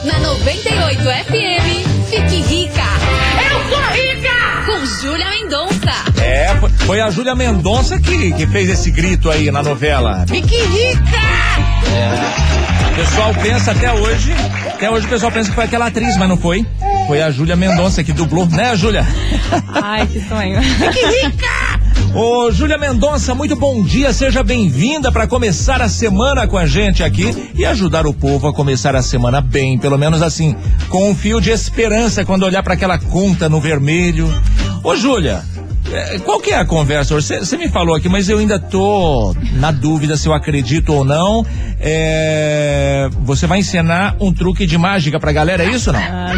Na 98 FM, fique rica. Eu sou rica! Com Júlia Mendonça. Foi a Júlia Mendonça que fez esse grito aí na novela. Fique rica! O pessoal pensa até hoje o pessoal pensa que foi aquela atriz, mas não foi. Foi a Júlia Mendonça que dublou, né, Júlia? Ai, que sonho. Fique rica! Ô, Júlia Mendonça, muito bom dia, seja bem-vinda para começar a semana com a gente aqui e ajudar o povo a começar a semana bem, pelo menos assim, com um fio de esperança quando olhar para aquela conta no vermelho. Ô, Júlia, qual que é a conversa hoje? Você me falou aqui, mas eu ainda tô na dúvida se eu acredito ou não. Você vai ensinar um truque de mágica pra galera, é isso ou não?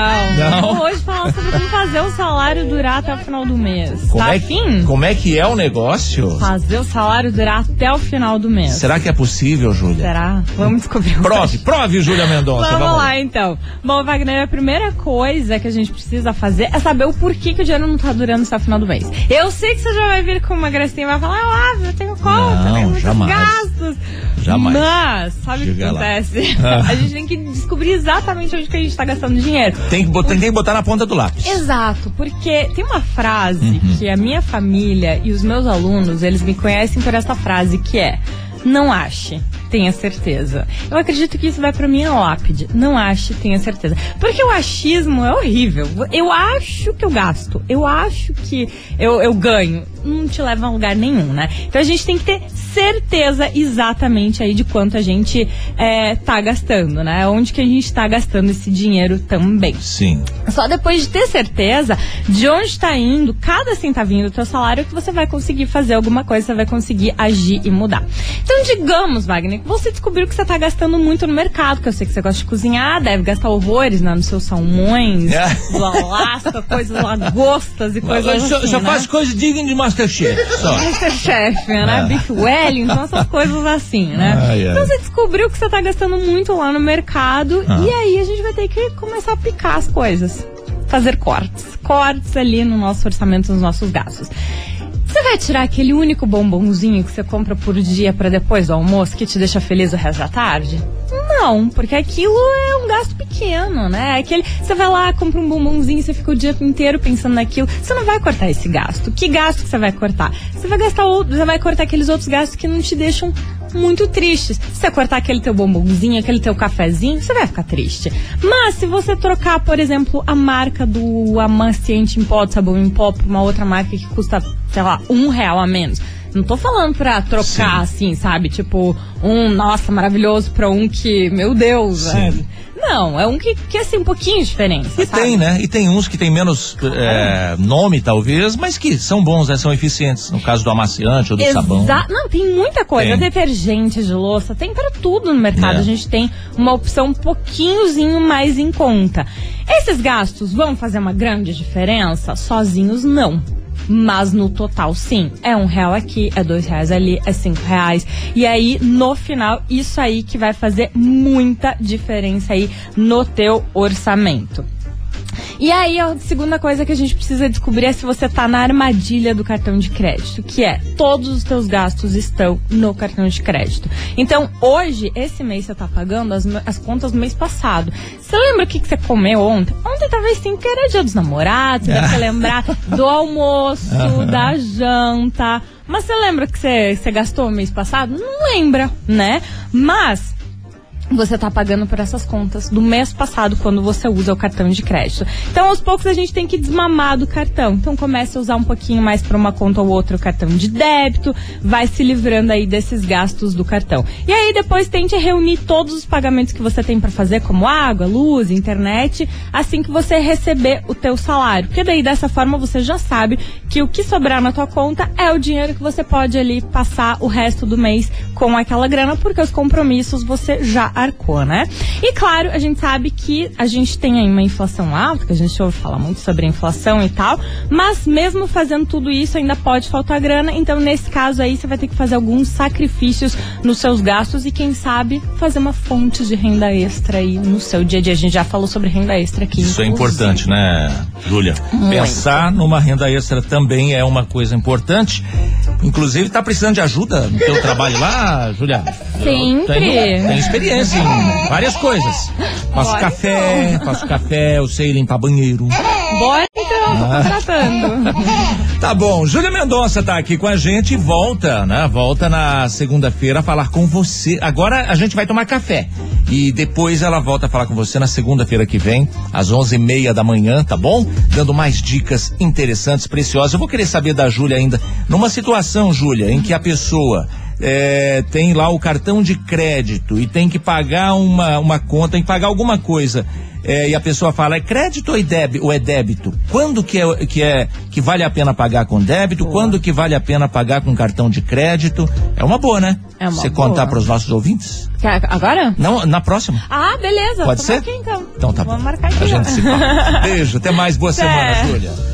Não. Hoje falar sobre como fazer o salário durar até o final do mês. Como é que é o negócio? Fazer o salário durar até o final do mês. Será que é possível, Júlia? Será? Vamos descobrir. Prove, Júlia Mendonça. Vamos lá, então. Bom, Wagner, a primeira coisa que a gente precisa fazer é saber o porquê que o dinheiro não tá durando até o final do mês. Eu sei que você já vai vir com uma gracinha e vai falar, óbvio, eu tenho conta, tenho muitos gastos. Jamais. Mas, sabe o que acontece? A gente tem que descobrir exatamente onde que a gente tá gastando dinheiro. Tem que botar na ponta do lápis. Exato, porque tem uma frase que a minha família e os meus alunos, eles me conhecem por essa frase, que é: não ache, tenha certeza. Eu acredito que isso vai pra minha lápide. Não ache, tenha certeza. Porque o achismo é horrível. Eu acho que eu gasto. Eu acho que eu ganho. Não te leva a lugar nenhum, né? Então a gente tem que ter certeza exatamente aí de quanto a gente tá gastando, né? Onde que a gente tá gastando esse dinheiro também. Sim. Só depois de ter certeza de onde tá indo cada centavinho do teu salário que você vai conseguir fazer alguma coisa, você vai conseguir agir e mudar. Então, digamos, Wagner, que você descobriu que você tá gastando muito no mercado, que eu sei que você gosta de cozinhar, deve gastar horrores, né, nos seus salmões, do Alasca, coisas lagostas e coisas assim, só faz coisa digna de Masterchef, só. Masterchef, né, Beef Wellington, essas coisas assim, né. Então, você descobriu que você tá gastando muito lá no mercado e aí a gente vai ter que começar a aplicar as coisas. Fazer cortes ali no nosso orçamento, nos nossos gastos. Você vai tirar aquele único bombonzinho que você compra por dia pra depois do almoço que te deixa feliz o resto da tarde? Não, porque aquilo é um gasto pequeno, né? Você vai lá, compra um bombonzinho e você fica o dia inteiro pensando naquilo. Você não vai cortar esse gasto. Que gasto que você vai cortar? Você vai cortar aqueles outros gastos que não te deixam muito tristes. Se você cortar aquele teu bombonzinho, aquele teu cafezinho, você vai ficar triste. Mas se você trocar, por exemplo, a marca do amaciante em pó, do sabão em pó, por uma outra marca que custa, sei lá, R$1 a menos. Não tô falando pra trocar, assim, sabe? Tipo, nossa, maravilhoso, pra um que, meu Deus, velho. Não, é um que assim, um pouquinho diferente. E sabe? Tem, né? E tem uns que tem menos nome, talvez, mas que são bons, né? São eficientes. No caso do amaciante ou do sabão. Não, tem muita coisa. Detergente de louça, tem para tudo no mercado. A gente tem uma opção um pouquinhozinho mais em conta. Esses gastos vão fazer uma grande diferença? Sozinhos, não. Mas no total, sim. É R$1 aqui, é R$2 ali, é R$5. E aí, no final, isso aí que vai fazer muita diferença aí no teu orçamento. E aí, a segunda coisa que a gente precisa descobrir é se você tá na armadilha do cartão de crédito, que é, todos os teus gastos estão no cartão de crédito. Então, hoje, esse mês você tá pagando as contas do mês passado. Você lembra o que você comeu ontem? Ontem talvez sim, porque era dia dos namorados, você deve lembrar do almoço, da janta. Mas você lembra que você gastou o mês passado? Não lembra, né? Mas você tá pagando por essas contas do mês passado quando você usa o cartão de crédito. Então, aos poucos, a gente tem que desmamar do cartão. Então, comece a usar um pouquinho mais para uma conta ou outra o cartão de débito, vai se livrando aí desses gastos do cartão. E aí, depois, tente reunir todos os pagamentos que você tem para fazer, como água, luz, internet, assim que você receber o teu salário. Porque daí, dessa forma, você já sabe que o que sobrar na tua conta é o dinheiro que você pode ali passar o resto do mês com aquela grana, porque os compromissos você já arcou, né? E claro, a gente sabe que a gente tem aí uma inflação alta, que a gente ouve falar muito sobre a inflação e tal, mas mesmo fazendo tudo isso ainda pode faltar grana, então nesse caso aí você vai ter que fazer alguns sacrifícios nos seus gastos e quem sabe fazer uma fonte de renda extra aí no seu dia a dia. A gente já falou sobre renda extra aqui. Isso é importante, né, Júlia? Pensar numa renda extra também é uma coisa importante. Inclusive, tá precisando de ajuda no teu trabalho lá, Júlia? Sempre. Tem experiência assim, várias coisas. Faço café, eu sei limpar banheiro. Bora então, tô contratando. Tá bom, Júlia Mendonça tá aqui com a gente e volta, né? Volta na segunda-feira a falar com você. Agora a gente vai tomar café e depois ela volta a falar com você na segunda-feira que vem, às 11:30 da manhã, tá bom? Dando mais dicas interessantes, preciosas. Eu vou querer saber da Júlia ainda, numa situação, Júlia, em que a pessoa tem lá o cartão de crédito e tem que pagar uma conta, tem que pagar alguma coisa. E a pessoa fala, é crédito ou é débito? Quando que vale a pena pagar com débito? Boa. Quando que vale a pena pagar com cartão de crédito? É uma boa, né? É uma Você boa. Contar para os nossos ouvintes? Agora? Não, na próxima. Ah, beleza. Pode ser? Aqui, então. Então tá bom. Vamos marcar aqui. A gente se fala. Beijo, até mais, boa semana, Júlia.